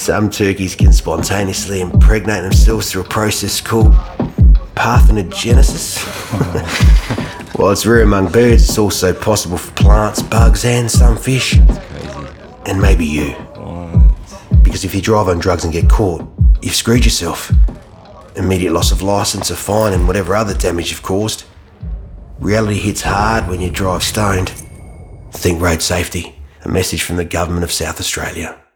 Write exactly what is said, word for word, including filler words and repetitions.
Some turkeys can spontaneously impregnate themselves through a process called parthenogenesis. While it's rare among birds, it's also possible for plants, bugs, and some fish. And maybe you. What? Because if you drive on drugs and get caught, you've screwed yourself. Immediate loss of licence, a fine, and whatever other damage you've caused. Reality hits hard when you drive stoned. Think road safety. A message from the Government of South Australia.